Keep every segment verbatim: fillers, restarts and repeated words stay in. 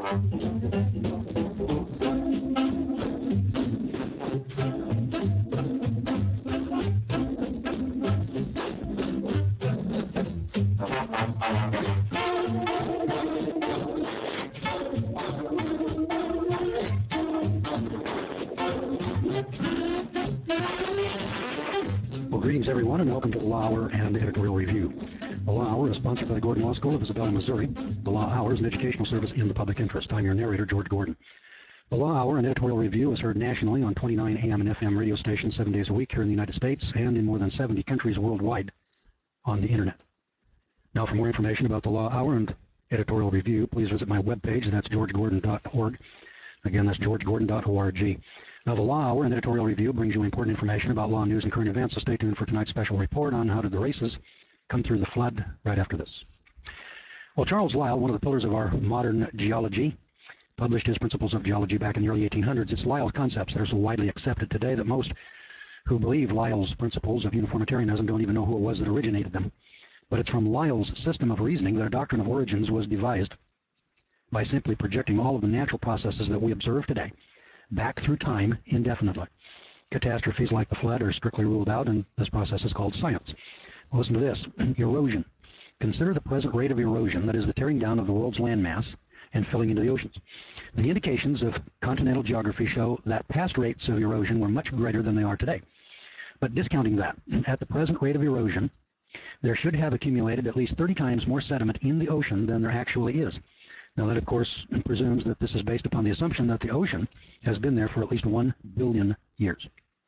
Well, greetings, everyone, and welcome to the Law Hour and Editorial Review. The Law Hour is sponsored by the Gordon Law School of Isabella, Missouri. The Law Hour is an educational service in the public interest. I'm your narrator, George Gordon. The Law Hour and Editorial Review is heard nationally on twenty-nine A M and F M radio stations seven days a week here in the United States and in more than seventy countries worldwide on the Internet. Now, for more information about the Law Hour and Editorial Review, please visit my webpage. That's george gordon dot org. Again, that's george gordon dot org. Now, the Law Hour and Editorial Review brings you important information about law news and current events, so stay tuned for tonight's special report on how did the races come through the flood right after this. Well, Charles Lyell, one of the pillars of our modern geology, published his Principles of Geology back in the early eighteen hundreds. It's Lyell's concepts that are so widely accepted today that most who believe Lyell's principles of uniformitarianism don't even know who it was that originated them. But it's from Lyell's system of reasoning that a doctrine of origins was devised by simply projecting all of the natural processes that we observe today back through time indefinitely. Catastrophes like the flood are strictly ruled out, and this process is called science. Well, listen to this. Erosion. Consider the present rate of erosion, that is the tearing down of the world's landmass and filling into the oceans. The indications of continental geography show that past rates of erosion were much greater than they are today. But discounting that, at the present rate of erosion, there should have accumulated at least thirty times more sediment in the ocean than there actually is. Now, that, of course, presumes that this is based upon the assumption that the ocean has been there for at least one billion years.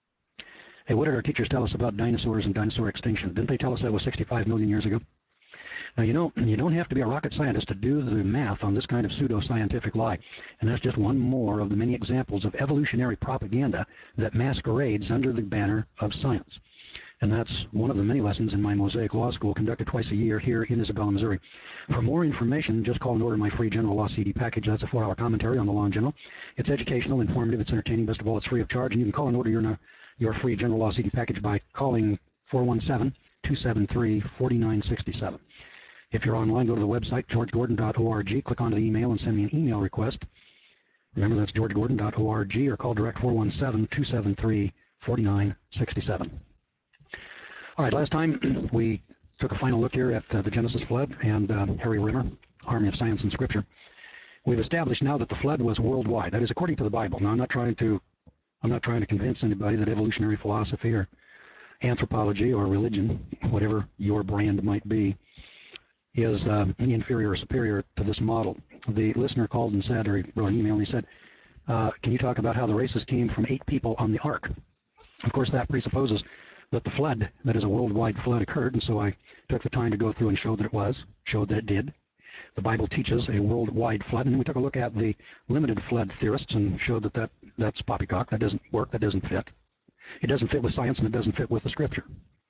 Hey, what did our teachers tell us about dinosaurs and dinosaur extinction? Didn't they tell us that was sixty-five million years ago? Now, you know, you don't have to be a rocket scientist to do the math on this kind of pseudo-scientific lie. And that's just one more of the many examples of evolutionary propaganda that masquerades under the banner of science. And that's one of the many lessons in my Mosaic Law School conducted twice a year here in Isabella, Missouri. For more information, just call and order my free General Law C D package. That's a four-hour commentary on the law in general. It's educational, informative, it's entertaining. Best of all, it's free of charge. And you can call and order your, your free General Law C D package by calling four one seven, two seven three, four nine six seven. If you're online, go to the website, george gordon dot org, click onto the email and send me an email request. Remember, that's george gordon dot org, or call direct four one seven, two seven three, four nine six seven. All right, last time we took a final look here at uh, the Genesis flood and uh, Harry Rimmer, Army of Science and Scripture. We've established now that the flood was worldwide. That is according to the Bible. Now, I'm not trying to, I'm not trying to convince anybody that evolutionary philosophy or anthropology or religion, whatever your brand might be, is uh, inferior or superior to this model. The listener called and said, or he wrote an email and he said, uh, can you talk about how the races came from eight people on the ark? Of course, that presupposes that the flood, that is a worldwide flood, occurred, and so I took the time to go through and show that it was, showed that it did. The Bible teaches a worldwide flood, and then we took a look at the limited flood theorists and showed that, that that's poppycock. That doesn't work, that doesn't fit. It doesn't fit with science, and it doesn't fit with the Scripture.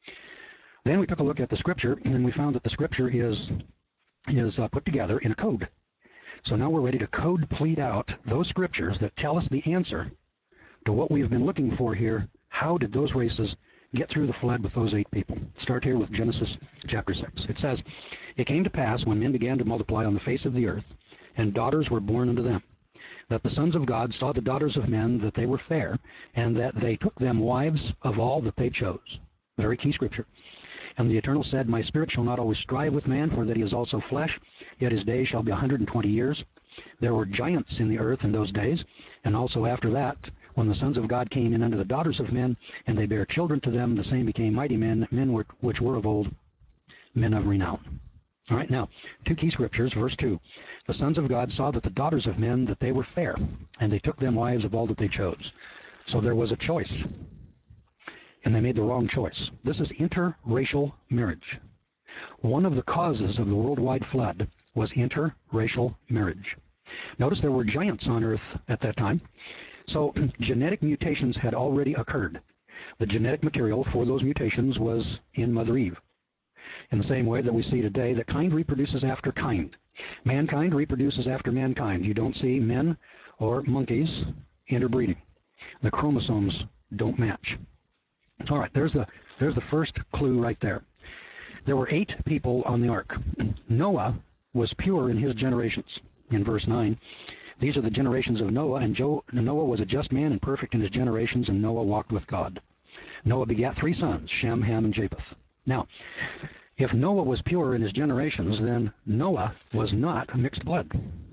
Then we took a look at the Scripture, and we found that the Scripture is, is uh, put together in a code. So now we're ready to code plead out those Scriptures that tell us the answer to what we've been looking for here. How did those races get through the flood with those eight people? Start here with Genesis chapter six. It says, it came to pass when men began to multiply on the face of the earth, and daughters were born unto them, that the sons of God saw the daughters of men, that they were fair, and that they took them wives of all that they chose. Very key scripture. And the Eternal said, my spirit shall not always strive with man, for that he is also flesh, yet his days shall be a hundred and twenty years. There were giants in the earth in those days, and also after that, when the sons of God came in unto the daughters of men, and they bare children to them, the same became mighty men, men which were of old, men of renown. All right, now, two key scriptures, verse two. The sons of God saw that the daughters of men, that they were fair, and they took them wives of all that they chose. So there was a choice, and they made the wrong choice. This is interracial marriage. One of the causes of the worldwide flood was interracial marriage. Notice there were giants on earth at that time. So genetic mutations had already occurred. The genetic material for those mutations was in Mother Eve. In the same way that we see today that kind reproduces after kind. Mankind reproduces after mankind. You don't see men or monkeys interbreeding. The chromosomes don't match. All right, there's the, there's the first clue right there. There were eight people on the ark. Noah was pure in his generations. in verse nine. These are the generations of Noah, and Jo- Noah was a just man and perfect in his generations, and Noah walked with God. Noah begat three sons, Shem, Ham, and Japheth. Now, if Noah was pure in his generations, then Noah was not mixed blood.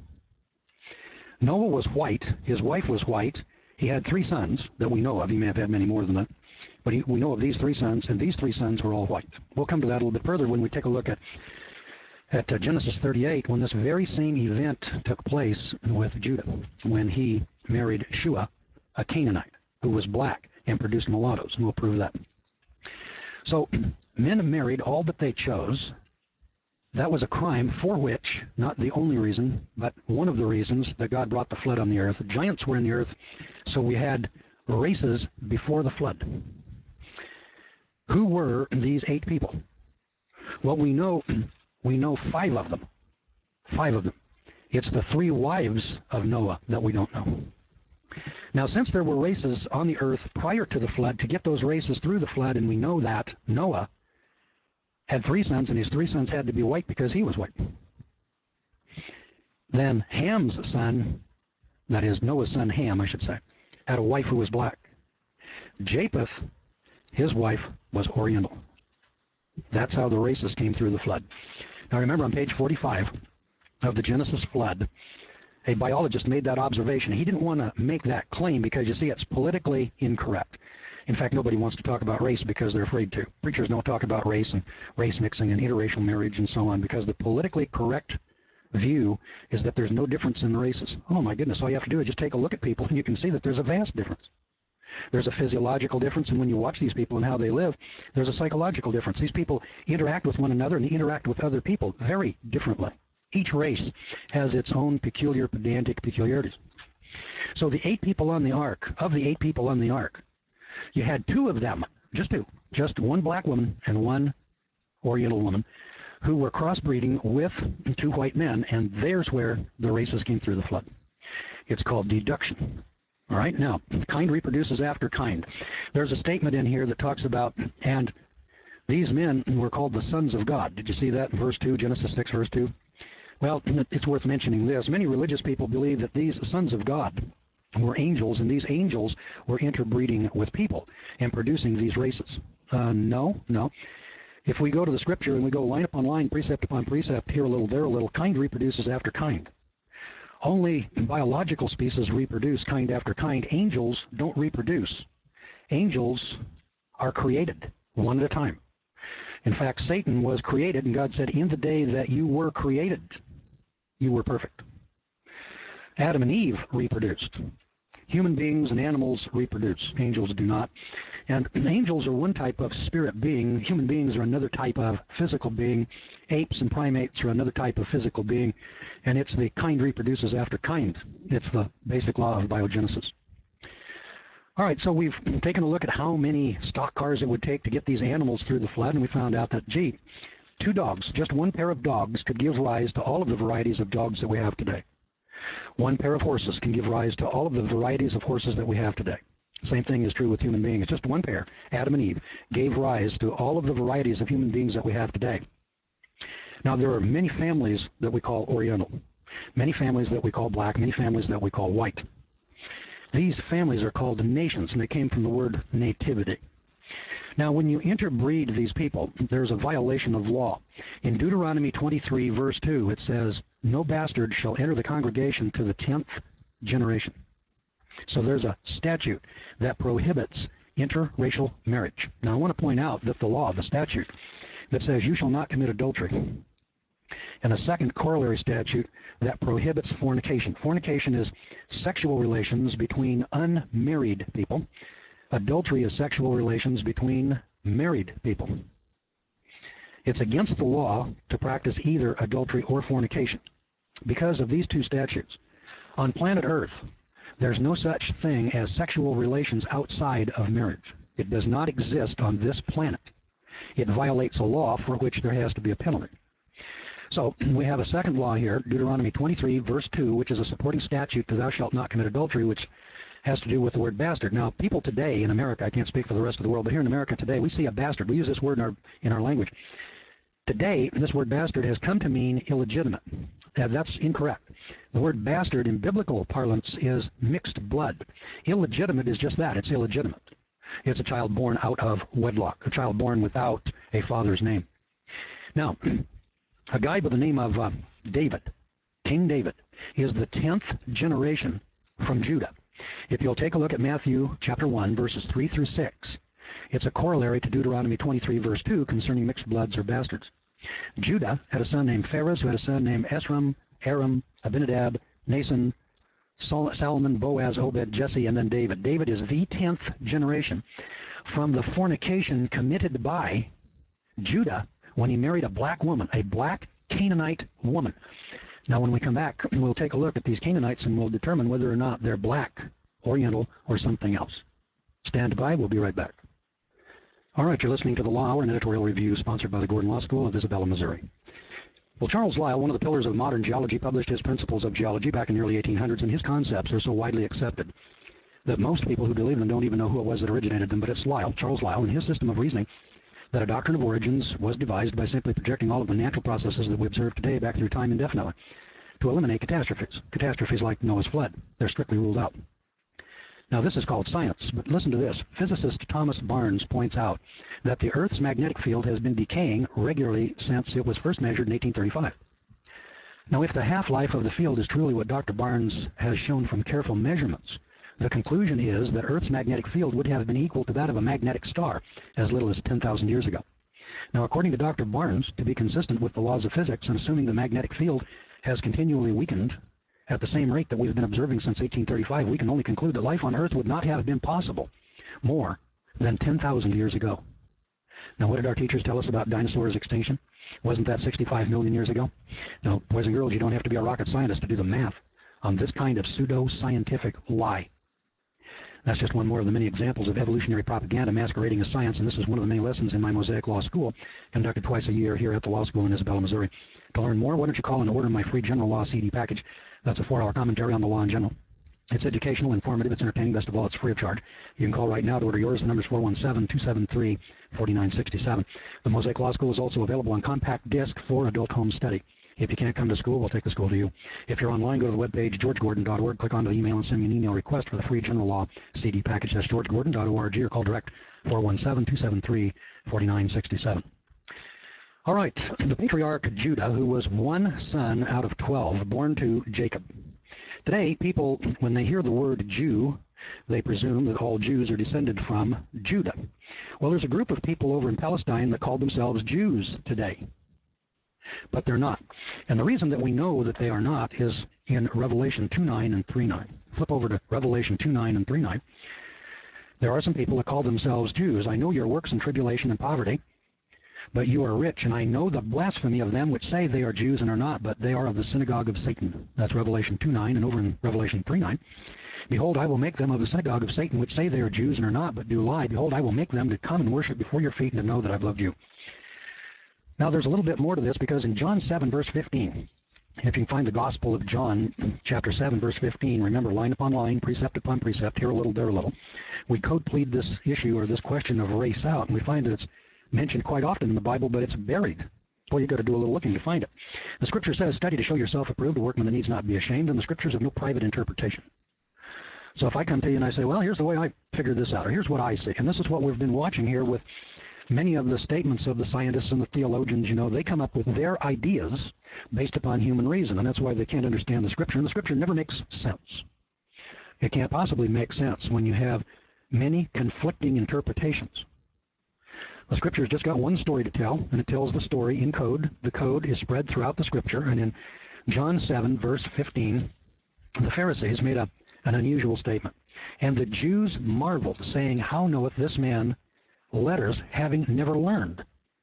Noah was white. His wife was white. He had three sons that we know of. He may have had many more than that. But he, we know of these three sons, and these three sons were all white. We'll come to that a little bit further when we take a look at, at uh, Genesis thirty-eight, when this very same event took place with Judah, when he married Shua, a Canaanite, who was black and produced mulattoes, and we'll prove that. So men married all that they chose. That was a crime for which, not the only reason, but one of the reasons that God brought the flood on the earth. Giants were in the earth, so we had races before the flood. Who were these eight people? Well, we know we know five of them. Five of them. It's the three wives of Noah that we don't know. Now, since there were races on the earth prior to the flood, to get those races through the flood, and we know that Noah had three sons, and his three sons had to be white because he was white. Then Ham's son, that is Noah's son Ham, I should say, had a wife who was black. Japheth, his wife, was Oriental. That's how the races came through the flood. Now remember, on page forty-five of the Genesis flood, a biologist made that observation. He didn't want to make that claim because, you see, it's politically incorrect. In fact, nobody wants to talk about race because they're afraid to. Preachers don't talk about race and race mixing and interracial marriage and so on, because the politically correct view is that there's no difference in the races. Oh my goodness, all you have to do is just take a look at people and you can see that there's a vast difference. There's a physiological difference, and when you watch these people and how they live, there's a psychological difference. These people interact with one another and they interact with other people very differently. Each race has its own peculiar, pedantic peculiarities. So the eight people on the ark, of the eight people on the ark, you had two of them, just two, just one black woman and one Oriental woman, who were crossbreeding with two white men, and there's where the races came through the flood. It's called deduction. All right, now, kind reproduces after kind. There's a statement in here that talks about, and these men were called the sons of God. Did you see that in verse two, Genesis six, verse two? Well, it's worth mentioning this. Many religious people believe that these sons of God were angels, and these angels were interbreeding with people and producing these races. Uh, no, no. If we go to the scripture and we go line upon line, precept upon precept, here a little, there a little, kind reproduces after kind. Only biological species reproduce kind after kind. Angels don't reproduce. Angels are created one at a time. In fact, Satan was created, and God said, in the day that you were created, you were perfect. Adam and Eve reproduced. Human beings and animals reproduce. Angels do not. And angels are one type of spirit being. Human beings are another type of physical being. Apes and primates are another type of physical being. And it's the kind reproduces after kind. It's the basic law of biogenesis. All right, so we've taken a look at how many stock cars it would take to get these animals through the flood, and we found out that, gee, two dogs, just one pair of dogs, could give rise to all of the varieties of dogs that we have today. One pair of horses can give rise to all of the varieties of horses that we have today. Same thing is true with human beings. Just one pair, Adam and Eve, gave rise to all of the varieties of human beings that we have today. Now, there are many families that we call Oriental, many families that we call black, many families that we call white. These families are called nations, and they came from the word nativity. Now, when you interbreed these people, there's a violation of law. In Deuteronomy twenty-three, verse two, it says, no bastard shall enter the congregation to the tenth generation. So there's a statute that prohibits interracial marriage. Now, I want to point out that the law, the statute, that says you shall not commit adultery, and a second corollary statute that prohibits fornication. Fornication is sexual relations between unmarried people. Adultery is sexual relations between married people. It's against the law to practice either adultery or fornication because of these two statutes. On planet Earth, there's no such thing as sexual relations outside of marriage. It does not exist on this planet. It violates a law for which there has to be a penalty. So we have a second law here, Deuteronomy twenty-three, verse two, which is a supporting statute to thou shalt not commit adultery, which has to do with the word bastard. Now, people today in America, I can't speak for the rest of the world, but here in America today, we see a bastard. We use this word in our, in our language Today, this word bastard has come to mean illegitimate. Uh, that's incorrect. The word bastard in biblical parlance is mixed blood. Illegitimate is just that. It's illegitimate. It's a child born out of wedlock, a child born without a father's name. Now, a guy by the name of uh, David, King David, is the tenth generation from Judah. If you'll take a look at Matthew chapter one, verses three through six, it's a corollary to Deuteronomy twenty-three, verse two, concerning mixed bloods or bastards. Judah had a son named Pharez, who had a son named Esrom, Aram, Abinadab, Nason, Sol Solomon, Boaz, Obed, Jesse, and then David. David is the tenth generation from the fornication committed by Judah when he married a black woman, a black Canaanite woman. Now, when we come back, we'll take a look at these Canaanites and we'll determine whether or not they're black, Oriental, or something else. Stand by. We'll be right back. All right, you're listening to The Law Hour, an editorial review sponsored by the Gordon Law School of Isabella, Missouri. Well, Charles Lyell, one of the pillars of modern geology, published his Principles of Geology back in the early eighteen hundreds, and his concepts are so widely accepted that most people who believe them don't even know who it was that originated them, but it's Lyell, Charles Lyell, and his system of reasoning that a doctrine of origins was devised by simply projecting all of the natural processes that we observe today back through time indefinitely to eliminate catastrophes. Catastrophes like Noah's flood. They're strictly ruled out. Now, this is called science, but listen to this. Physicist Thomas Barnes points out that the Earth's magnetic field has been decaying regularly since it was first measured in eighteen thirty-five. Now, if the half-life of the field is truly what Doctor Barnes has shown from careful measurements, the conclusion is that Earth's magnetic field would have been equal to that of a magnetic star as little as ten thousand years ago. Now, according to Doctor Barnes, to be consistent with the laws of physics and assuming the magnetic field has continually weakened at the same rate that we've been observing since eighteen thirty-five, we can only conclude that life on Earth would not have been possible more than ten thousand years ago. Now, what did our teachers tell us about dinosaurs' extinction? Wasn't that sixty-five million years ago? Now, boys and girls, you don't have to be a rocket scientist to do the math on this kind of pseudo-scientific lie. That's just one more of the many examples of evolutionary propaganda masquerading as science, and this is one of the many lessons in my Mosaic Law School, conducted twice a year here at the Law School in Isabella, Missouri. To learn more, why don't you call and order my free General Law C D package? That's a four-hour commentary on the law in general. It's educational, informative, it's entertaining, best of all, it's free of charge. You can call right now to order yours. The number is four one seven, two seven three, four nine six seven. The Mosaic Law School is also available on compact disc for adult home study. If you can't come to school, we'll take the school to you. If you're online, go to the webpage, george gordon dot org, click onto the email and send me an email request for the free General Law C D package. That's george gordon dot org, or call direct four one seven, two seven three, four nine six seven. All right, the patriarch Judah, who was one son out of twelve, born to Jacob. Today, people, when they hear the word Jew, they presume that all Jews are descended from Judah. Well, there's a group of people over in Palestine that call themselves Jews today, but they're not. And the reason that we know that they are not is in Revelation two nine and three nine. Flip over to Revelation two nine and three nine. There are some people that call themselves Jews. I know your works and tribulation and poverty, but you are rich, and I know the blasphemy of them which say they are Jews and are not, but they are of the synagogue of Satan. That's Revelation two nine, and over in Revelation three nine. Behold, I will make them of the synagogue of Satan, which say they are Jews and are not, but do lie. Behold, I will make them to come and worship before your feet and to know that I've loved you. Now, there's a little bit more to this, because in John seven, verse fifteen, if you can find the Gospel of John, chapter seven, verse fifteen, remember, line upon line, precept upon precept, here a little, there a little, we code plead this issue or this question of race out, and we find that it's mentioned quite often in the Bible, but it's buried. Well, you've got to do a little looking to find it. The Scripture says, study to show yourself approved, a workman that needs not be ashamed, and the Scriptures have no private interpretation. So if I come to you and I say, well, here's the way I figured this out, or here's what I see, and this is what we've been watching here with many of the statements of the scientists and the theologians, you know, they come up with their ideas based upon human reason, and that's why they can't understand the Scripture, and the Scripture never makes sense. It can't possibly make sense when you have many conflicting interpretations. The Scripture's just got one story to tell, and it tells the story in code. The code is spread throughout the Scripture, and in John seven, verse fifteen, the Pharisees made a, an unusual statement. And the Jews marveled, saying, how knoweth this man letters, having never learned?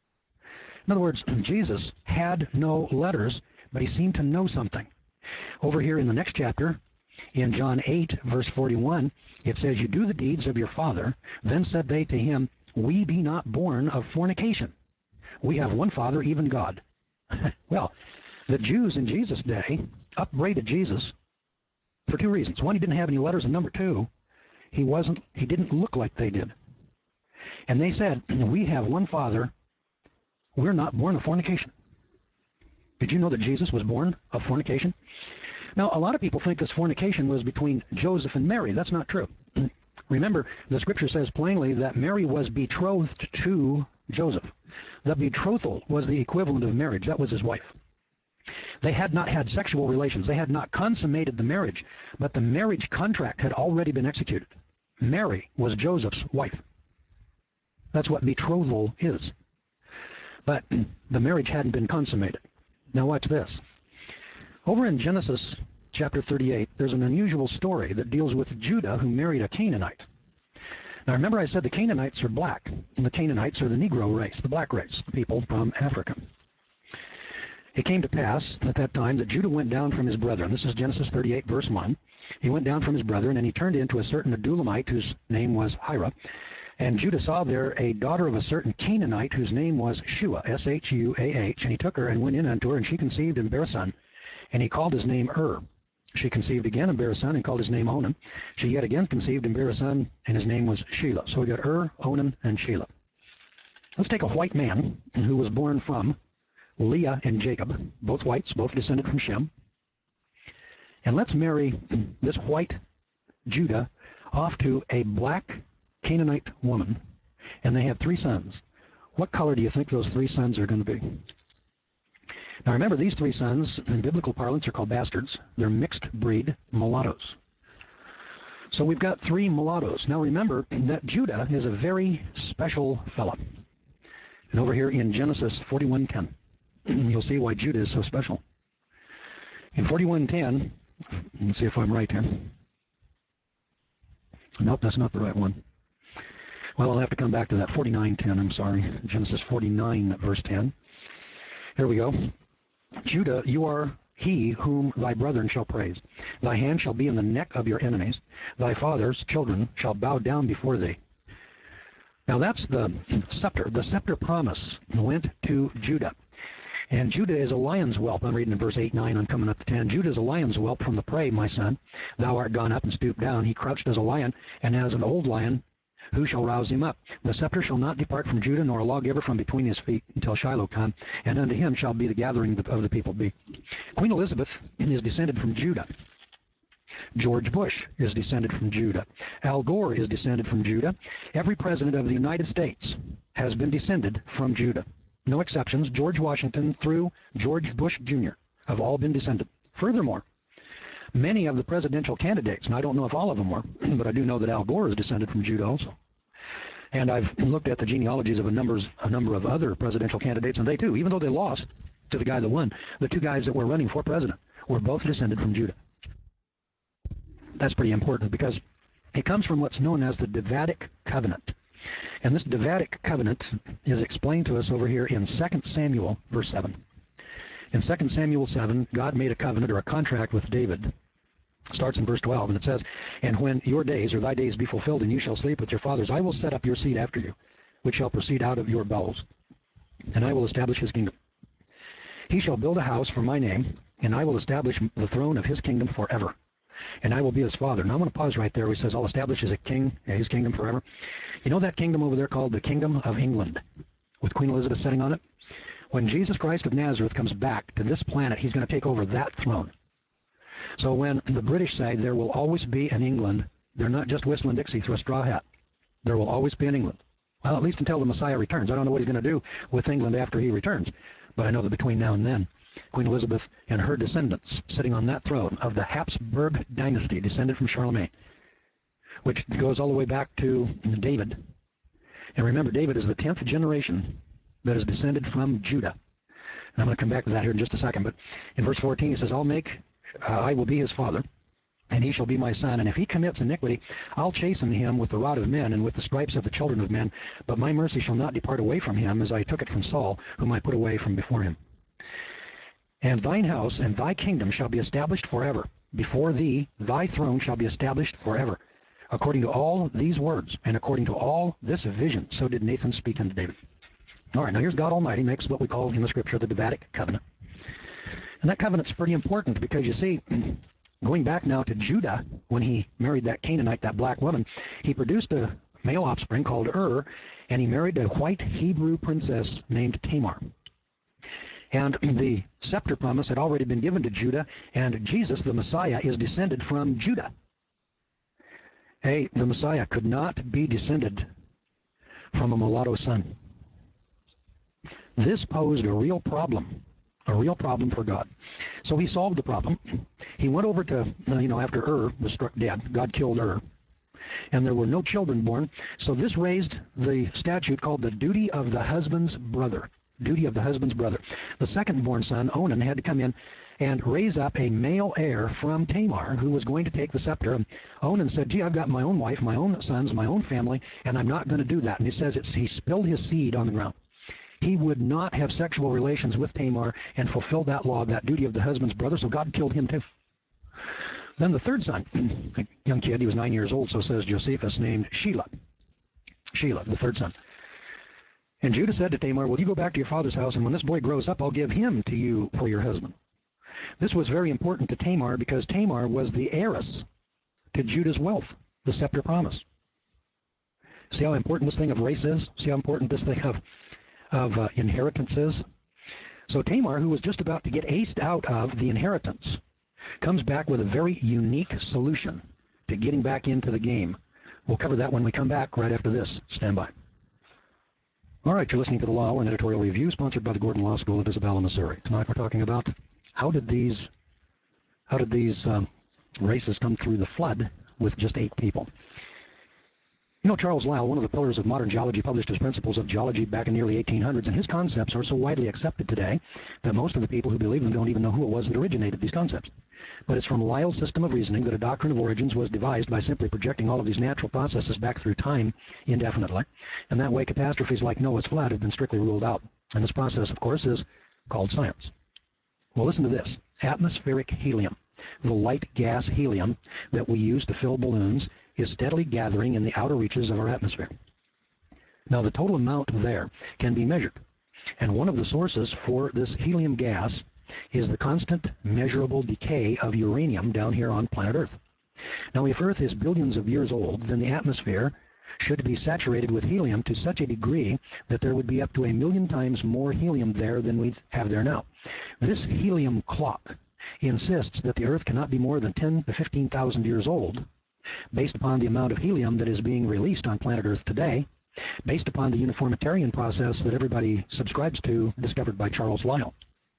In other words, Jesus had no letters, but he seemed to know something. Over here in the next chapter, in John eight, verse forty-one, it says, you do the deeds of your father. Then said they to him, we be not born of fornication. We have one Father, even God. Well, the Jews in Jesus' day upbraided Jesus for two reasons. One, he didn't have any letters, and number two, he wasn't, he didn't look like they did. And they said, we have one Father, We're not born of fornication. Did you know that Jesus was born of fornication? Now, a lot of people think this fornication was between Joseph and Mary. That's not true. Remember, the scripture says plainly that Mary was betrothed to Joseph. The betrothal was the equivalent of marriage. That was his wife. They had not had sexual relations. They had not consummated the marriage, but the marriage contract had already been executed. Mary was Joseph's wife. That's what betrothal is. But the marriage hadn't been consummated. Now watch this. Over in Genesis chapter thirty-eight, there's an unusual story that deals with Judah, who married a Canaanite. Now remember, I said the Canaanites are black, and the Canaanites are the Negro race, the black race, the people from Africa. It came to pass at that time that Judah went down from his brethren. This is Genesis thirty-eight, verse one. He went down from his brethren, and he turned into a certain Adullamite, whose name was Hira. And Judah saw there a daughter of a certain Canaanite, whose name was Shua, S H U A H. And he took her and went in unto her, and she conceived and bare a son. And he called his name Ur. She conceived again and bare a son, and called his name Onan. She yet again conceived and bare a son, and his name was Shelah. So we got Ur, Onan, and Shelah. Let's take a white man who was born from Leah and Jacob, both whites, both descended from Shem. And let's marry this white Judah off to a black Canaanite woman, and they have three sons. What color do you think those three sons are going to be? Now remember, these three sons, in biblical parlance, are called bastards. They're mixed breed mulattoes. So we've got three mulattoes. Now remember that Judah is a very special fella. And over here in Genesis forty-one ten, you'll see why Judah is so special. In forty-one ten, let's see if I'm right here. Nope, that's not the right one. Well, I'll have to come back to that. forty-nine ten, I'm sorry. Genesis forty-nine, verse ten. Here we go. Judah, you are he whom thy brethren shall praise. Thy hand shall be in the neck of your enemies. Thy father's children shall bow down before thee. Now that's the scepter. The scepter promise went to Judah. And Judah is a lion's whelp. I'm reading in verse eight, nine, I'm coming up to ten. Judah is a lion's whelp from the prey, my son. Thou art gone up and stooped down. He crouched as a lion, and as an old lion, who shall rouse him up? The scepter shall not depart from Judah, nor a lawgiver from between his feet, until Shiloh come, and unto him shall be the gathering of the people be. Queen Elizabeth is descended from Judah. George Bush is descended from Judah. Al Gore is descended from Judah. Every president of the United States has been descended from Judah. No exceptions. George Washington through George Bush Junior have all been descended. Furthermore, many of the presidential candidates, and I don't know if all of them were, but I do know that Al Gore is descended from Judah also. And I've looked at the genealogies of a, numbers, a number of other presidential candidates, and they too, even though they lost to the guy that won, the two guys that were running for president were both descended from Judah. That's pretty important because it comes from what's known as the Davidic covenant. And this Davidic covenant is explained to us over here in Second Samuel, verse seven. In Second Samuel seven, God made a covenant or a contract with David. It starts in verse twelve, and it says, And when your days or thy days be fulfilled, and you shall sleep with your fathers, I will set up your seed after you, which shall proceed out of your bowels, and I will establish his kingdom. He shall build a house for my name, and I will establish the throne of his kingdom forever. And I will be his father. Now I'm going to pause right there where he says, I'll establish as a king, his kingdom forever. You know that kingdom over there called the Kingdom of England, with Queen Elizabeth sitting on it? When Jesus Christ of Nazareth comes back to this planet, he's going to take over that throne. So when the British say there will always be an England, they're not just whistling Dixie through a straw hat. There will always be an England. Well, at least until the Messiah returns. I don't know what he's going to do with England after he returns, but I know that between now and then, Queen Elizabeth and her descendants sitting on that throne of the Habsburg dynasty, descended from Charlemagne, which goes all the way back to David. And remember, David is the tenth generation that is descended from Judah. And I'm going to come back to that here in just a second. But in verse fourteen, he says, I'll make, uh, I will be his father, and he shall be my son. And if he commits iniquity, I'll chasten him with the rod of men and with the stripes of the children of men. But my mercy shall not depart away from him, as I took it from Saul, whom I put away from before him. And thine house and thy kingdom shall be established forever. Before thee, thy throne shall be established forever. According to all these words, and according to all this vision, so did Nathan speak unto David. All right, now here's God Almighty makes what we call in the Scripture the Davidic covenant. And that covenant's pretty important because, you see, going back now to Judah, when he married that Canaanite, that black woman, he produced a male offspring called Ur, and he married a white Hebrew princess named Tamar. And the scepter promise had already been given to Judah, and Jesus, the Messiah, is descended from Judah. Hey, the Messiah could not be descended from a mulatto son. This posed a real problem, a real problem for God. So he solved the problem. He went over to, uh, you know, after Ur was struck dead, God killed Ur, and there were no children born. So this raised the statute called the duty of the husband's brother. Duty of the husband's brother. The second-born son, Onan, had to come in and raise up a male heir from Tamar who was going to take the scepter. And Onan said, gee, I've got my own wife, my own sons, my own family, and I'm not going to do that. And he says it's, he spilled his seed on the ground. He would not have sexual relations with Tamar and fulfill that law, that duty of the husband's brother, so God killed him too. Then the third son, a young kid, he was nine years old, so says Josephus, named Shelah. Shelah, the third son. And Judah said to Tamar, well, you go back to your father's house, and when this boy grows up, I'll give him to you for your husband. This was very important to Tamar because Tamar was the heiress to Judah's wealth, the scepter promise. See how important this thing of race is? See how important this thing of, of uh, inheritance is? So Tamar, who was just about to get aced out of the inheritance, comes back with a very unique solution to getting back into the game. We'll cover that when we come back right after this. Stand by. All right, you're listening to The Law Hour, an editorial review sponsored by the Gordon Law School of Isabella, Missouri. Tonight we're talking about how did these, how did these um, races come through the flood with just eight people. You know, Charles Lyell, one of the pillars of modern geology, published his Principles of Geology back in the early eighteen hundreds, and his concepts are so widely accepted today that most of the people who believe them don't even know who it was that originated these concepts. But it's from Lyell's system of reasoning that a doctrine of origins was devised by simply projecting all of these natural processes back through time indefinitely, and that way catastrophes like Noah's flood have been strictly ruled out. And this process, of course, is called science. Well, listen to this. Atmospheric helium, the light gas helium that we use to fill balloons, is steadily gathering in the outer reaches of our atmosphere. Now, the total amount there can be measured, and one of the sources for this helium gas is the constant measurable decay of uranium down here on planet Earth. Now, if Earth is billions of years old, then the atmosphere should be saturated with helium to such a degree that there would be up to a million times more helium there than we have there now. This helium clock insists that the Earth cannot be more than ten to fifteen thousand years old, based upon the amount of helium that is being released on planet Earth today, based upon the uniformitarian process that everybody subscribes to, discovered by Charles Lyell.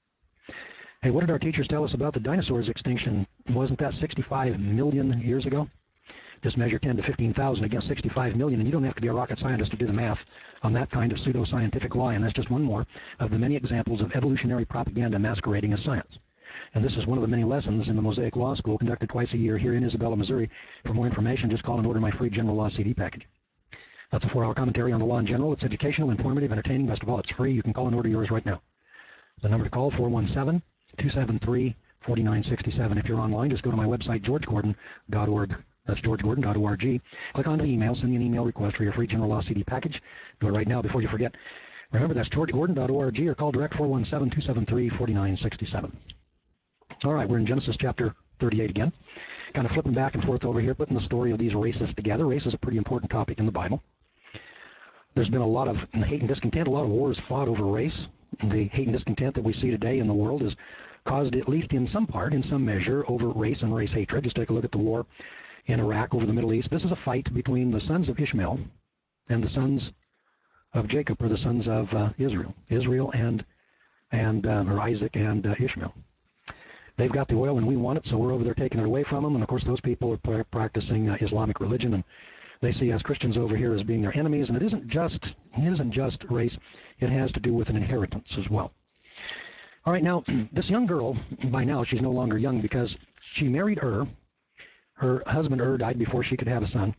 Hey, what did our teachers tell us about the dinosaurs' extinction? Wasn't that sixty-five million years ago? Just measure ten to fifteen thousand against sixty-five million, and you don't have to be a rocket scientist to do the math on that kind of pseudo-scientific lie, and that's just one more of the many examples of evolutionary propaganda masquerading as science. And this is one of the many lessons in the Mosaic Law School conducted twice a year here in Isabella, Missouri. For more information, just call and order my free General Law C D package. That's a four-hour commentary on the law in general. It's educational, informative, entertaining. Best of all, it's free. You can call and order yours right now. The number to call, four one seven, two seven three, four nine six seven. If you're online, just go to my website, george gordon dot org. That's george gordon dot org. Click on the email, send me an email request for your free General Law C D package. Do it right now before you forget. Remember, that's george gordon dot org, or call direct four one seven, two seven three, four nine six seven. All right, we're in Genesis chapter thirty-eight again. Kind of flipping back and forth over here, putting the story of these races together. Race is a pretty important topic in the Bible. There's been a lot of hate and discontent, a lot of wars fought over race. The hate and discontent that we see today in the world is caused, at least in some part, in some measure, over race and race hatred. Just take a look at the war in Iraq over the Middle East. This is a fight between the sons of Ishmael and the sons of Jacob, or the sons of uh, Israel. Israel and, and um, or Isaac and uh, Ishmael. They've got the oil and we want it, so we're over there taking it away from them. And of course, those people are practicing uh, Islamic religion, and they see us Christians over here as being their enemies. And it isn't just it isn't just race; it has to do with an inheritance as well. All right, now this young girl, by now she's no longer young because she married Ur. Her husband Ur died before she could have a son.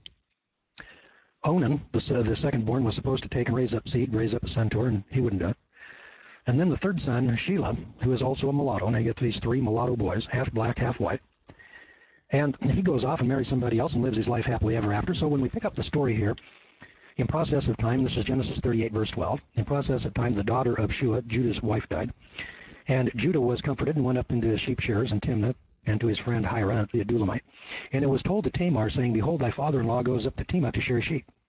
Onan, the, uh, the second born, was supposed to take and raise up seed, raise up a son to her, and he wouldn't do it. And then the third son, Shelah, who is also a mulatto, and I get these three mulatto boys, half black, half white. And he goes off and marries somebody else and lives his life happily ever after. So when we pick up the story here, in process of time, this is Genesis thirty-eight, verse twelve, in process of time, the daughter of Shua, Judah's wife, died. And Judah was comforted and went up into his sheep shearers in Timnath, and to his friend Hira, the Adulamite. And it was told to Tamar, saying, Behold, thy father-in-law goes up to Timnath to shear sheep.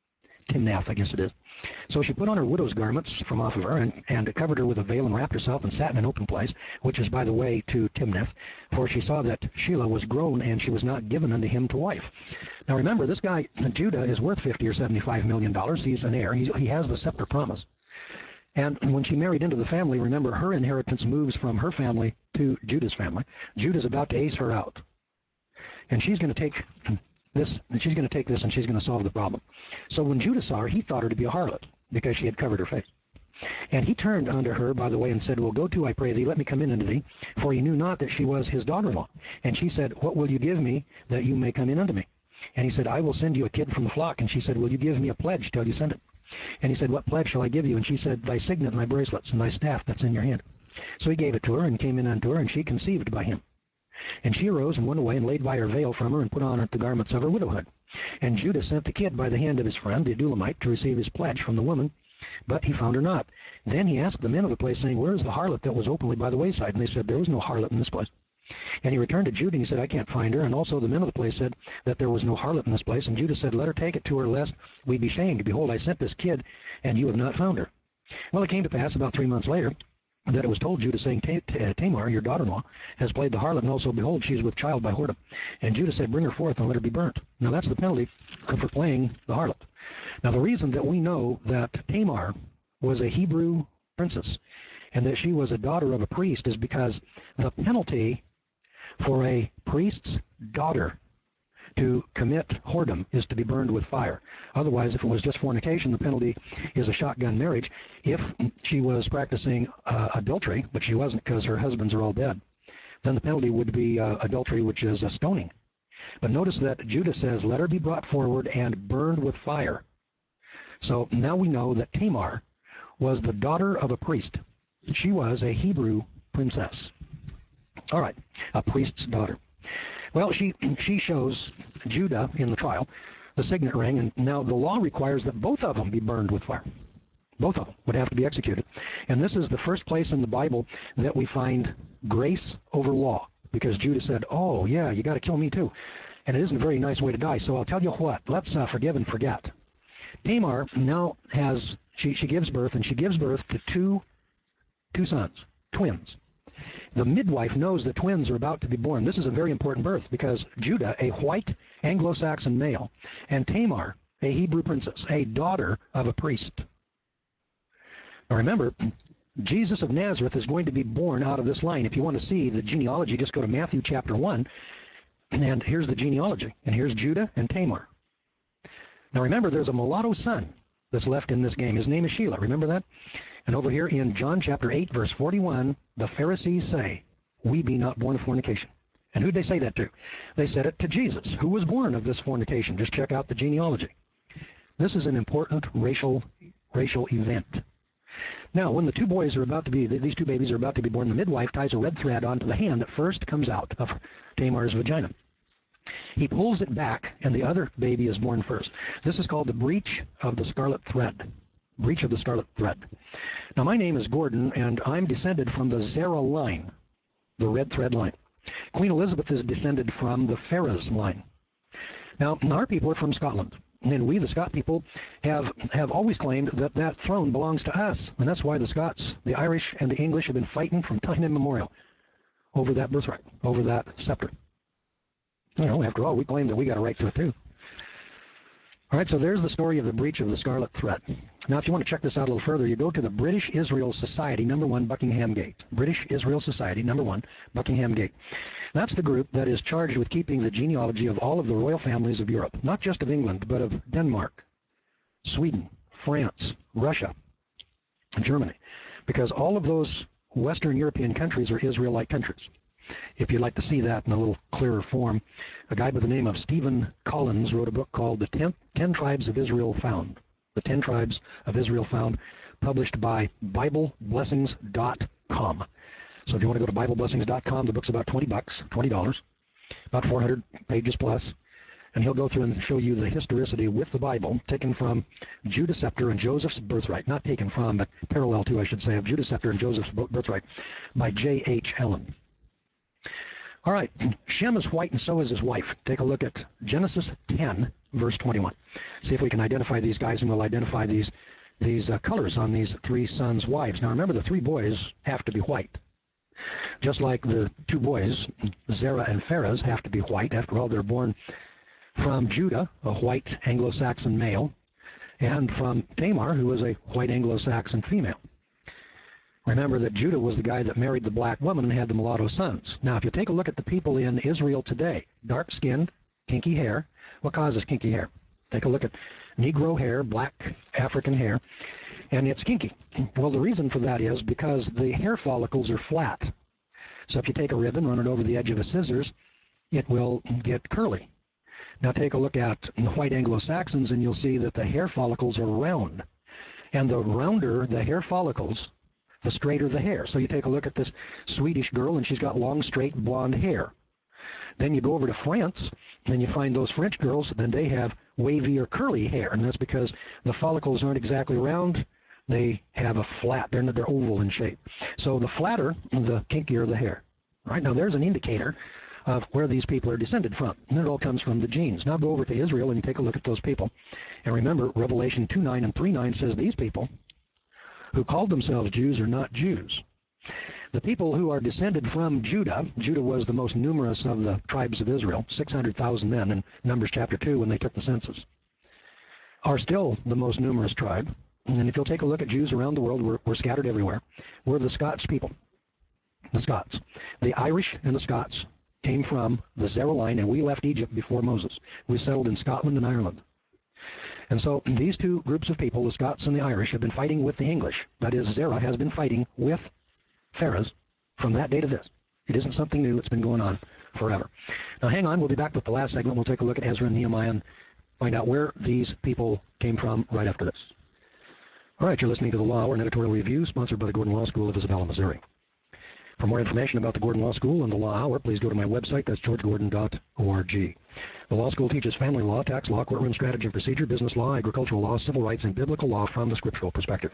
Timnath, I guess it is. So she put on her widow's garments from off of her, and, and covered her with a veil, and wrapped herself, and sat in an open place, which is by the way to Timnath, for she saw that Shelah was grown, and she was not given unto him to wife. Now remember, this guy Judah is worth fifty or seventy-five million dollars. He's an heir. He's, he has the scepter promise. And when she married into the family, remember, her inheritance moves from her family to Judah's family. Judah's about to ace her out, and she's going to take this, and she's going to take this, and she's going to solve the problem. So when Judah saw her, he thought her to be a harlot, because she had covered her face. And he turned unto her, by the way, and said, Well, go to, I pray thee, let me come in unto thee, for he knew not that she was his daughter-in-law. And she said, What will you give me that you may come in unto me? And he said, I will send you a kid from the flock. And she said, Will you give me a pledge till you send it? And he said, What pledge shall I give you? And she said, Thy signet and thy bracelets and thy staff that's in your hand. So he gave it to her, and came in unto her, and she conceived by him. And she arose and went away, and laid by her veil from her, and put on her the garments of her widowhood. And Judah sent the kid by the hand of his friend, the Adulamite, to receive his pledge from the woman, but he found her not. Then he asked the men of the place, saying, Where is the harlot that was openly by the wayside? And they said, There was no harlot in this place. And he returned to Judah, and he said, I can't find her. And also the men of the place said that there was no harlot in this place. And Judah said, Let her take it to her, lest we be shamed. Behold, I sent this kid, and you have not found her. Well, it came to pass about three months later that it was told Judah, saying, Tamar, your daughter-in-law, has played the harlot, and also, behold, she is with child by whoredom. And Judah said, Bring her forth, and let her be burnt. Now that's the penalty for playing the harlot. Now the reason that we know that Tamar was a Hebrew princess, and that she was a daughter of a priest, is because the penalty for a priest's daughter to commit whoredom is to be burned with fire. Otherwise, if it was just fornication, the penalty is a shotgun marriage. If she was practicing uh, adultery, but she wasn't because her husbands are all dead, then the penalty would be uh, adultery, which is a stoning. But notice that Judah says, Let her be brought forward and burned with fire. So now we know that Tamar was the daughter of a priest. She was a Hebrew princess. All right, a priest's daughter. Well, she she shows Judah in the trial the signet ring, and now the law requires that both of them be burned with fire. Both of them would have to be executed. And this is the first place in the Bible that we find grace over law, because Judah said, oh, yeah, you got to kill me too. And it isn't a very nice way to die, so I'll tell you what, let's uh, forgive and forget. Tamar now has, she, she gives birth, and she gives birth to two, two sons, twins. The midwife knows that twins are about to be born. This is a very important birth because Judah, a white Anglo-Saxon male, and Tamar, a Hebrew princess, a daughter of a priest. Now remember, Jesus of Nazareth is going to be born out of this line. If you want to see the genealogy, just go to Matthew chapter one, and here's the genealogy. And here's Judah and Tamar. Now remember, there's a mulatto son that's left in this game. His name is Shelah. Remember that? And over here in John chapter eight, verse forty-one, the Pharisees say, we be not born of fornication. And who'd they say that to? They said it to Jesus, who was born of this fornication. Just check out the genealogy. This is an important racial, racial event. Now, when the two boys are about to be, these two babies are about to be born, the midwife ties a red thread onto the hand that first comes out of Tamar's vagina. He pulls it back, and the other baby is born first. This is called the breach of the scarlet thread. Breach of the scarlet thread. Now, my name is Gordon, and I'm descended from the Zerah line, the red thread line. Queen Elizabeth is descended from the Ferrers line. Now, our people are from Scotland, and we, the Scot people, have, have always claimed that that throne belongs to us, and that's why the Scots, the Irish, and the English have been fighting from time immemorial over that birthright, over that scepter. You know, after all, we claim that we got a right to it, too. All right, so there's the story of the breach of the scarlet thread. Now, if you want to check this out a little further, you go to the British Israel Society, number one, Buckingham Gate. British Israel Society, number one, Buckingham Gate. That's the group that is charged with keeping the genealogy of all of the royal families of Europe, not just of England, but of Denmark, Sweden, France, Russia, Germany, because all of those Western European countries are Israelite countries. If you'd like to see that in a little clearer form, a guy by the name of Stephen Collins wrote a book called The Ten, Ten Tribes of Israel Found. The Ten Tribes of Israel Found, published by Bible Blessings dot com. So if you want to go to Bible Blessings dot com, the book's about twenty bucks, twenty dollars, about four hundred pages plus, and he'll go through and show you the historicity with the Bible, taken from Judah's scepter and Joseph's birthright, not taken from, but parallel to, I should say, of Judah's scepter and Joseph's birthright, by J H Allen. All right, Shem is white and so is his wife. Take a look at Genesis ten, verse twenty-one. See if we can identify these guys, and we'll identify these these uh, colors on these three sons' wives. Now remember, the three boys have to be white. Just like the two boys, Zerah and Pharez, have to be white. After all, they're born from Judah, a white Anglo-Saxon male, and from Tamar, who was a white Anglo-Saxon female. Remember that Judah was the guy that married the black woman and had the mulatto sons. Now, if you take a look at the people in Israel today, dark-skinned, kinky hair. What causes kinky hair? Take a look at Negro hair, black African hair, and it's kinky. Well, the reason for that is because the hair follicles are flat. So if you take a ribbon, run it over the edge of a scissors, it will get curly. Now take a look at the white Anglo-Saxons, and you'll see that the hair follicles are round. And the rounder the hair follicles, the straighter the hair. So you take a look at this Swedish girl, and she's got long, straight, blonde hair. Then you go over to France, and you find those French girls, then they have wavy or curly hair, and that's because the follicles aren't exactly round. They have a flat, they're, they're oval in shape. So the flatter, the kinkier the hair. Right now, there's an indicator of where these people are descended from. And it all comes from the genes. Now go over to Israel and you take a look at those people. And remember, Revelation two nine and three nine says these people who called themselves Jews are not Jews. The people who are descended from Judah, Judah was the most numerous of the tribes of Israel, six hundred thousand men in Numbers chapter two when they took the census, are still the most numerous tribe. And if you'll take a look at Jews around the world, we're, we're scattered everywhere. We're the Scots people, the Scots. The Irish and the Scots came from the Zerah line, and we left Egypt before Moses. We settled in Scotland and Ireland. And so these two groups of people, the Scots and the Irish, have been fighting with the English. That is, Zerah has been fighting with Pharez from that day to this. It isn't something new. It's been going on forever. Now hang on. We'll be back with the last segment. We'll take a look at Ezra and Nehemiah and find out where these people came from right after this. All right, you're listening to The Law Hour, an editorial review sponsored by the Gordon Law School of Isabella, Missouri. For more information about the Gordon Law School and The Law Hour, please go to my website. That's george gordon dot org. The law school teaches family law, tax law, courtroom strategy and procedure, business law, agricultural law, civil rights, and biblical law from the scriptural perspective.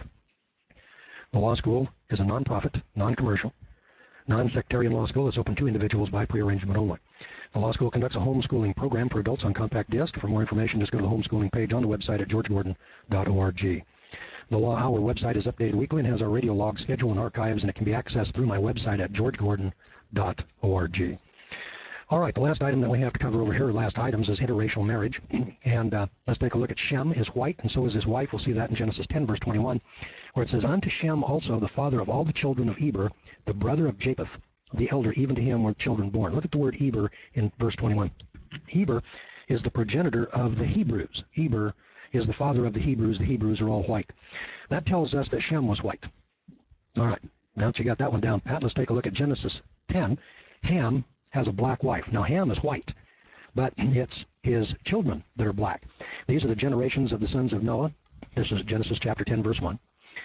The law school is a non-profit, non-commercial, non-sectarian law school that's open to individuals by prearrangement only. The law school conducts a homeschooling program for adults on compact disc. For more information, just go to the homeschooling page on the website at george gordon dot org. The Law Hour website is updated weekly and has our radio log schedule and archives, and it can be accessed through my website at george gordon dot org. All right, the last item that we have to cover over here, last items, is interracial marriage. And uh, let's take a look at Shem is white, and so is his wife. We'll see that in Genesis ten, verse twenty-one, where it says, Unto Shem also, the father of all the children of Eber, the brother of Japheth, the elder, even to him were children born. Look at the word Eber in verse twenty-one. Eber is the progenitor of the Hebrews. Eber is the father of the Hebrews. The Hebrews are all white. That tells us that Shem was white. All right, now that you got that one down pat, let's take a look at Genesis ten. Ham has a black wife. Now, Ham is white, but it's his children that are black. These are the generations of the sons of Noah. This is Genesis chapter ten, verse one.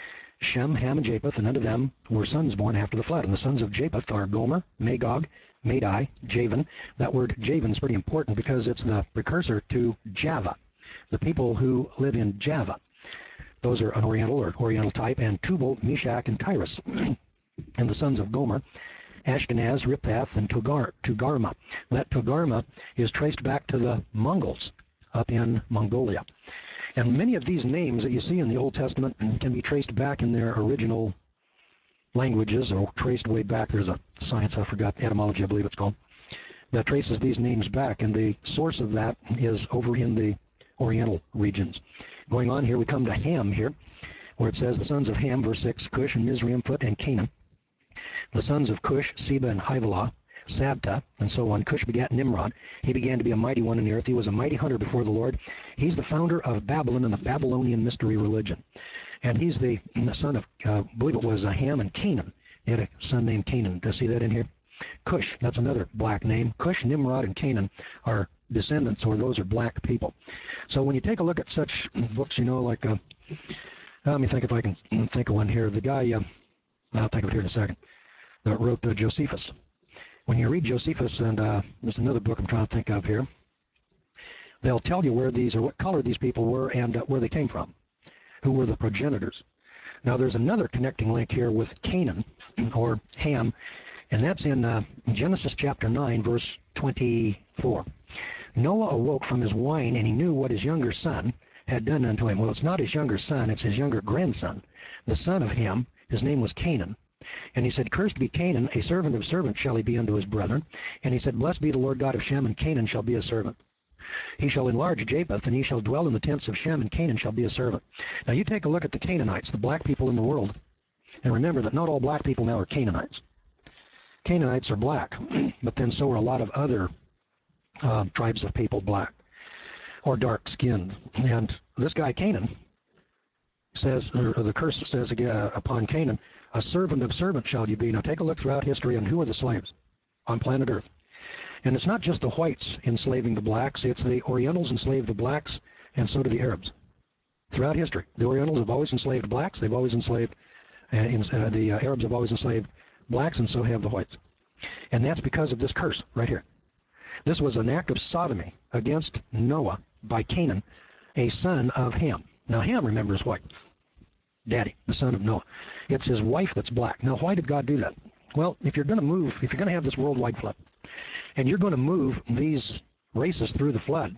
Shem, Ham, and Japheth, and unto them were sons born after the flood. And the sons of Japheth are Gomer, Magog, Madai, Javan. That word Javan is pretty important because it's the precursor to Java, the people who live in Java. Those are an Oriental or Oriental type, and Tubal, Meshach, and Tyrus. And the sons of Gomer, Ashkenaz, Riphath, and Togar, Togarma. That Togarma is traced back to the Mongols up in Mongolia. And many of these names that you see in the Old Testament can be traced back in their original languages, or traced way back. There's a science, I forgot, etymology, I believe it's called, that traces these names back, and the source of that is over in the Oriental regions. Going on here, we come to Ham here, where it says the sons of Ham, verse six, Cush and Mizraim, Phut, and Canaan. The sons of Cush, Seba and Havilah, Sabta, and so on. Cush begat Nimrod. He began to be a mighty one in the earth. He was a mighty hunter before the Lord. He's the founder of Babylon and the Babylonian mystery religion. And he's the, the son of, uh, I believe it was uh, Ham and Canaan. He had a son named Canaan. Do you see that in here? Cush, that's another black name. Cush, Nimrod, and Canaan are descendants, or those are black people. So when you take a look at such books, you know, like, uh, let me think if I can think of one here. The guy, uh, I'll think of it here in a second, that wrote uh, Josephus. When you read Josephus, and uh, there's another book I'm trying to think of here, they'll tell you where these, or what color these people were, and uh, where they came from, who were the progenitors. Now there's another connecting link here with Canaan, or Ham, And that's in uh, Genesis chapter nine, verse twenty-four. Noah awoke from his wine, and he knew what his younger son had done unto him. Well, it's not his younger son, it's his younger grandson, the son of Ham. His name was Canaan. And he said, Cursed be Canaan, a servant of servants shall he be unto his brethren. And he said, Blessed be the Lord God of Shem, and Canaan shall be a servant. He shall enlarge Japheth, and he shall dwell in the tents of Shem, and Canaan shall be a servant. Now you take a look at the Canaanites, the black people in the world, and remember that not all black people now are Canaanites. Canaanites are black, but then so are a lot of other uh, tribes of people black or dark-skinned. And this guy Canaan says, or the curse says again upon Canaan, a servant of servants shall you be. Now take a look throughout history on who are the slaves on planet Earth. And it's not just the whites enslaving the blacks, it's the Orientals enslave the blacks, and so do the Arabs. Throughout history, the Orientals have always enslaved blacks, they've always enslaved, uh, uh, the uh, Arabs have always enslaved blacks, and so have the whites. And that's because of this curse right here. This was an act of sodomy against Noah by Canaan, a son of Ham. Now Ham, remember, is white. Daddy, the son of Noah. It's his wife that's black. Now why did God do that? Well, if you're going to move, if you're going to have this worldwide flood, and you're going to move these races through the flood,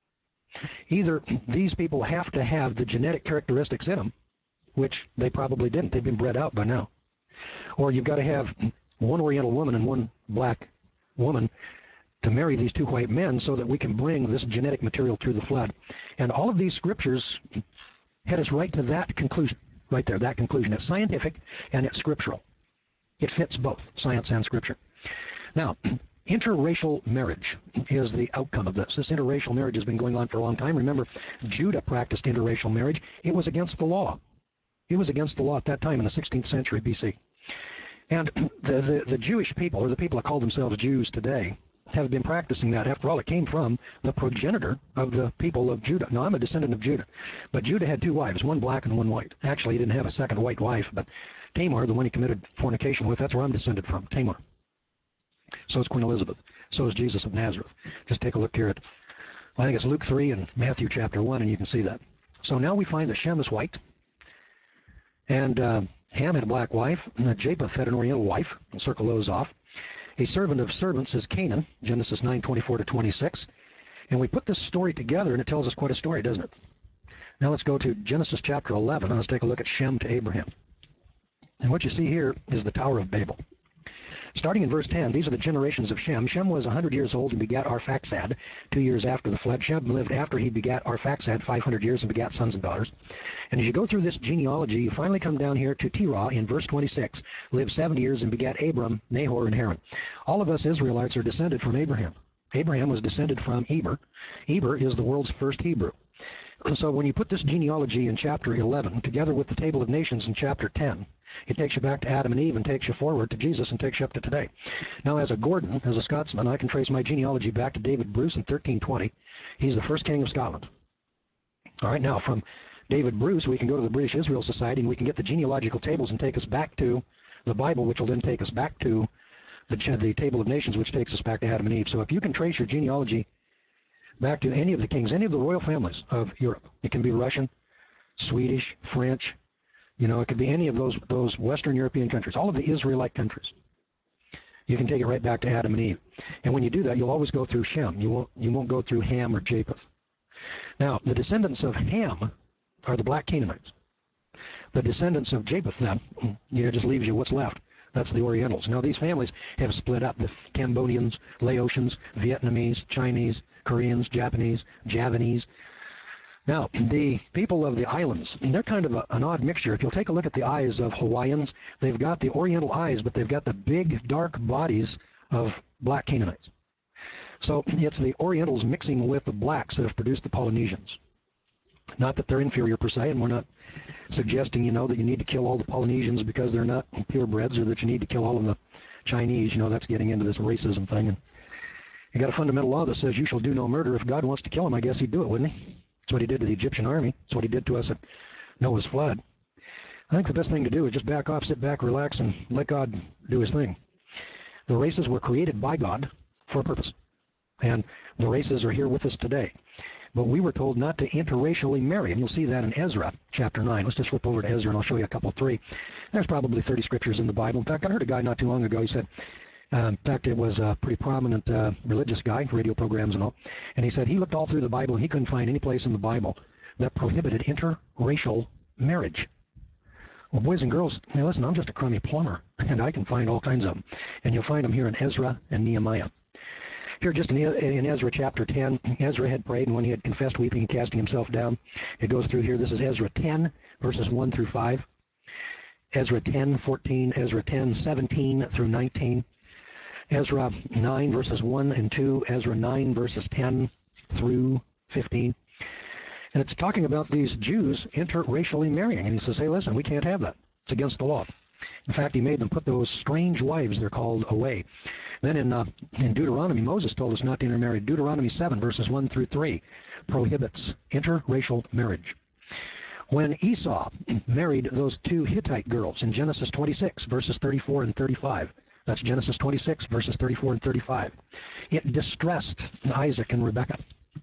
either these people have to have the genetic characteristics in them, which they probably didn't. They've been bred out by now. Or you've got to have one Oriental woman and one black woman to marry these two white men so that we can bring this genetic material through the flood. And all of these scriptures head us right to that conclusion, right there, that conclusion. It's scientific and it's scriptural. It fits both science and scripture. Now, interracial marriage is the outcome of this. This interracial marriage has been going on for a long time. Remember, Judah practiced interracial marriage. It was against the law. It was against the law at that time in the sixteenth century B C. And the, the, the Jewish people, or the people that call themselves Jews today, have been practicing that. After all, it came from the progenitor of the people of Judah. Now, I'm a descendant of Judah, but Judah had two wives, one black and one white. Actually, he didn't have a second white wife, but Tamar, the one he committed fornication with, that's where I'm descended from, Tamar. So is Queen Elizabeth. So is Jesus of Nazareth. Just take a look here at, I think it's Luke three and Matthew chapter one, and you can see that. So now we find that Shem is white, and uh, Ham had a black wife, and uh, Japheth had an Oriental wife. We'll circle those off. A servant of servants is Canaan, Genesis nine, twenty-four to twenty-six. And we put this story together, and it tells us quite a story, doesn't it? Now let's go to Genesis chapter eleven, and let's take a look at Shem to Abraham. And what you see here is the Tower of Babel. Starting in verse ten, these are the generations of Shem. Shem was one hundred years old and begat Arphaxad two years after the flood. Shem lived after he begat Arphaxad five hundred years and begat sons and daughters. And as you go through this genealogy, you finally come down here to Terah in verse twenty-six, lived seventy years and begat Abram, Nahor, and Haran. All of us Israelites are descended from Abraham. Abraham was descended from Eber. Eber is the world's first Hebrew. So when you put this genealogy in chapter eleven together with the Table of Nations in chapter ten, it takes you back to Adam and Eve and takes you forward to Jesus and takes you up to today. Now, as a Gordon, as a Scotsman, I can trace my genealogy back to David Bruce in thirteen twenty. He's the first king of Scotland. All right, now from David Bruce, we can go to the British Israel Society and we can get the genealogical tables and take us back to the Bible, which will then take us back to the, the Table of Nations, which takes us back to Adam and Eve. So if you can trace your genealogy back to any of the kings, any of the royal families of Europe, it can be Russian, Swedish, French, you know, it could be any of those those Western European countries, all of the Israelite countries. You can take it right back to Adam and Eve. And when you do that, you'll always go through Shem. You won't, you won't go through Ham or Japheth. Now, the descendants of Ham are the black Canaanites. The descendants of Japheth, then, you know, just leaves you what's left. That's the Orientals. Now, these families have split up. The Cambodians, Laotians, Vietnamese, Chinese, Koreans, Japanese, Javanese. Now, the people of the islands, they're kind of a, an odd mixture. If you'll take a look at the eyes of Hawaiians, they've got the Oriental eyes, but they've got the big, dark bodies of black Canaanites. So it's the Orientals mixing with the blacks that have produced the Polynesians. Not that they're inferior per se, and we're not suggesting, you know, that you need to kill all the Polynesians because they're not purebreds, or that you need to kill all of the Chinese. You know, that's getting into this racism thing. And you got a fundamental law that says you shall do no murder. If God wants to kill him, I guess he'd do it, wouldn't he? That's what he did to the Egyptian army. That's what he did to us at Noah's flood. I think the best thing to do is just back off, sit back, relax, and let God do his thing. The races were created by God for a purpose. And the races are here with us today. But we were told not to interracially marry. And you'll see that in Ezra chapter nine. Let's just flip over to Ezra and I'll show you a couple, three. There's probably thirty scriptures in the Bible. In fact, I heard a guy not too long ago, he said, Uh, in fact, it was a pretty prominent uh, religious guy, radio programs and all. And he said he looked all through the Bible and he couldn't find any place in the Bible that prohibited interracial marriage. Well, boys and girls, now listen, I'm just a crummy plumber, and I can find all kinds of them. And you'll find them here in Ezra and Nehemiah. Here, just in, in Ezra chapter ten, Ezra had prayed, and when he had confessed weeping and casting himself down, it goes through here. This is Ezra ten, verses one through five. Ezra ten, fourteen, Ezra ten, seventeen through nineteen. Ezra nine, verses one and two, Ezra nine, verses ten through fifteen. And it's talking about these Jews interracially marrying. And he says, hey, listen, we can't have that. It's against the law. In fact, he made them put those strange wives, they're called, away. Then in, uh, in Deuteronomy, Moses told us not to intermarry. Deuteronomy seven, verses one through three, prohibits interracial marriage. When Esau married those two Hittite girls in Genesis twenty-six, verses thirty-four and thirty-five, that's Genesis twenty-six, verses thirty-four and thirty-five, it distressed Isaac and Rebekah.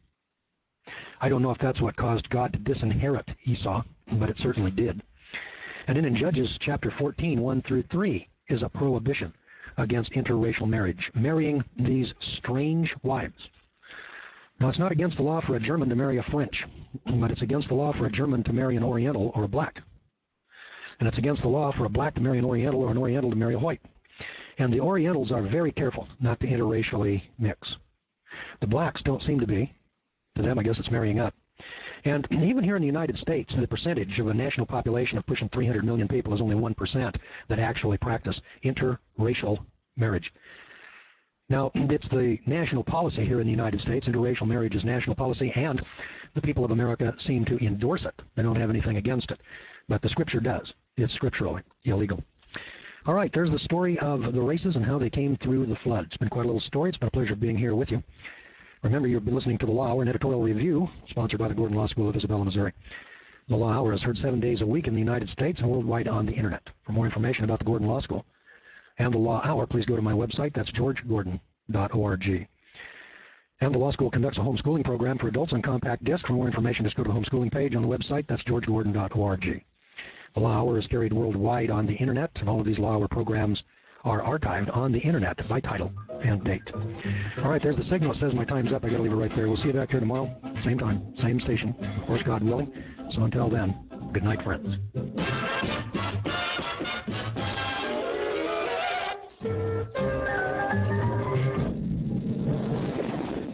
I don't know if that's what caused God to disinherit Esau, but it certainly did. And then in Judges chapter fourteen, one through three, is a prohibition against interracial marriage, marrying these strange wives. Now, it's not against the law for a German to marry a French, but it's against the law for a German to marry an Oriental or a black. And it's against the law for a black to marry an Oriental or an Oriental to marry a white. And the Orientals are very careful not to interracially mix. The blacks don't seem to be. To them, I guess it's marrying up. And even here in the United States, the percentage of a national population of pushing three hundred million people is only one percent that actually practice interracial marriage. Now, it's the national policy here in the United States. Interracial marriage is national policy, and the people of America seem to endorse it. They don't have anything against it. But the Scripture does. It's scripturally illegal. All right, there's the story of the races and how they came through the flood. It's been quite a little story. It's been a pleasure being here with you. Remember, you've been listening to The Law Hour, an editorial review sponsored by the Gordon Law School of Isabella, Missouri. The Law Hour is heard seven days a week in the United States and worldwide on the Internet. For more information about the Gordon Law School and The Law Hour, please go to my website. That's george gordon dot org. And the Law School conducts a homeschooling program for adults on compact disc. For more information, just go to the homeschooling page on the website. That's george gordon dot org. The Law Hour is carried worldwide on the Internet, and all of these Law Hour programs are archived on the Internet by title and date. All right, there's the signal. It says my time's up. I got to leave it right there. We'll see you back here tomorrow. Same time, same station. Of course, God willing. So until then, good night, friends.